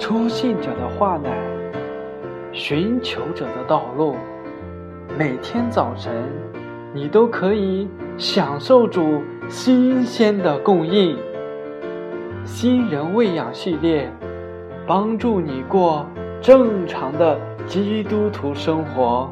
初信者的话乃寻求者的道路。每天早晨你都可以享受主新鲜的供应。新人喂养系列帮助你过正常的基督徒生活。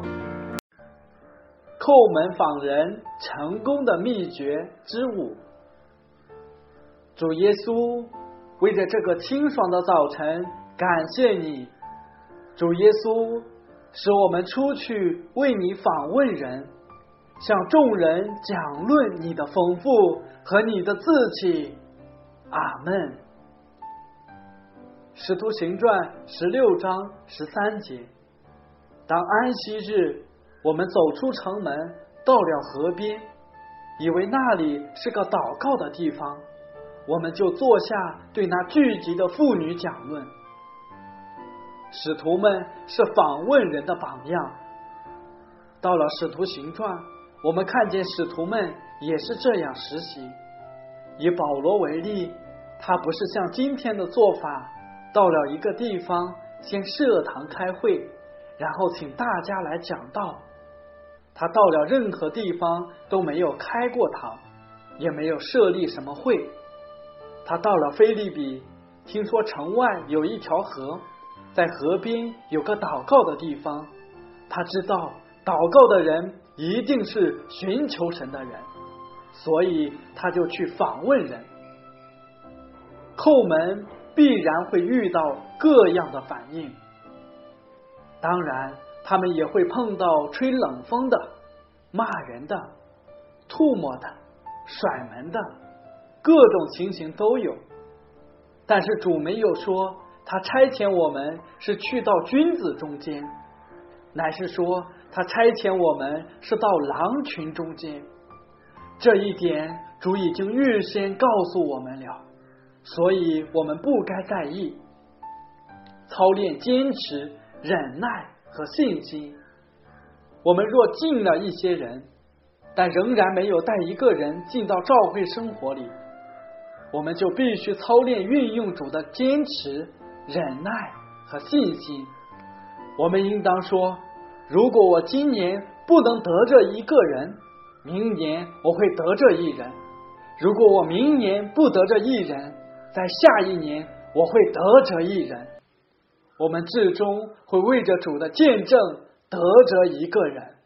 叩门访人成功的秘诀之5。主耶稣，为着这个清爽的早晨感谢你。主耶稣，使我们出去为你访问人，向众人讲论你的丰富和你的自启。阿们。使徒行传16章13节。当安息日，我们走出城门，到了河边，以为那里是个祷告的地方，我们就坐下对那聚集的妇女讲论。使徒们是访问人的榜样。到了使徒行传，我们看见使徒们也是这样实习。以保罗为例，他不是像今天的做法，到了一个地方先设堂开会，然后请大家来讲道。他到了任何地方都没有开过堂，也没有设立什么会。他到了腓立比，听说城外有一条河，在河边有个祷告的地方。他知道祷告的人一定是寻求神的人，所以他就去访问人。叩门必然会遇到各样的反应，当然他们也会碰到吹冷风的、骂人的、吐沫的、甩门的，各种情形都有。但是主没有说他差遣我们是去到君子中间，乃是说他差遣我们是到狼群中间。这一点主已经预先告诉我们了，所以我们不该在意。操练坚持、忍耐和信心。我们若进了一些人，但仍然没有带一个人进到教会生活里，我们就必须操练运用主的坚持、忍耐和信心。我们应当说，如果我今年不能得这一个人，明年我会得这一人；如果我明年不得这一人，在下一年我会得这一人。我们至终会为着主的见证得着一个人。